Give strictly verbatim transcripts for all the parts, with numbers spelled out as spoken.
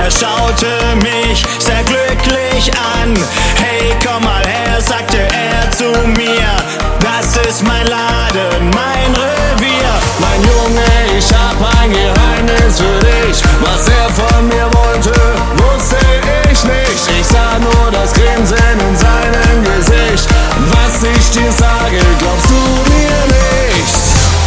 Er schaute mich sehr glücklich an. Hey, komm mal her, sagte er zu mir. Das ist mein Laden, mein Revier. Mein Junge, ich hab ein Geheimnis für dich. Was er von mir wollte, wusste ich nicht. Ich sah nur das Grinsen in seinem Gesicht. Was ich dir sage, glaubst du mir nicht?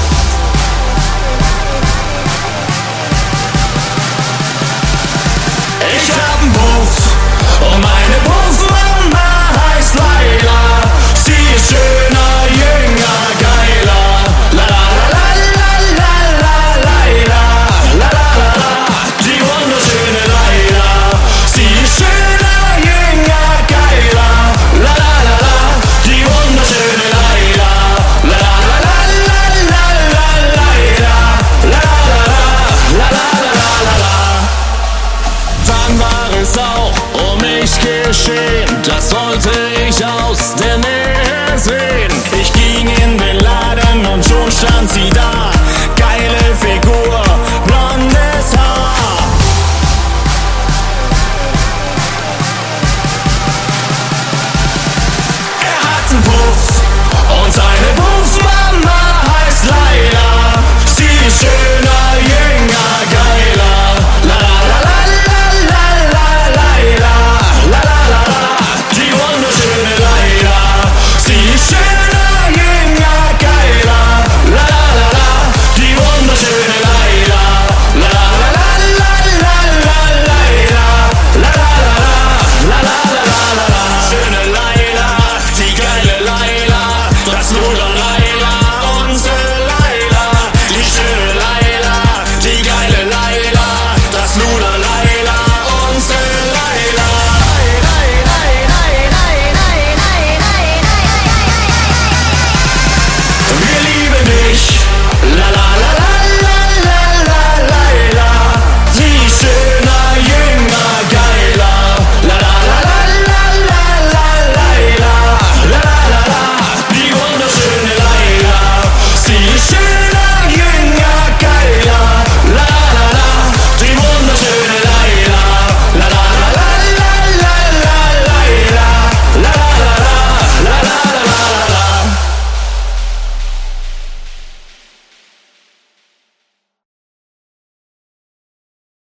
Ich hab 'n Puff und meine Puffmama heißt Laila. Sie ist schöner, jünger, geiler. La la la la la la Laila. La la la la, die wunderschöne Laila. Sie ist schöner, jünger, geiler. La la la la, die wunderschöne Laila. La la la la la la Laila. La la la la la la la la. Dann war es auch um mich geschehen, das wollte ich aus der Nähe sehen. Ich ging in den Laden und schon stand sie da.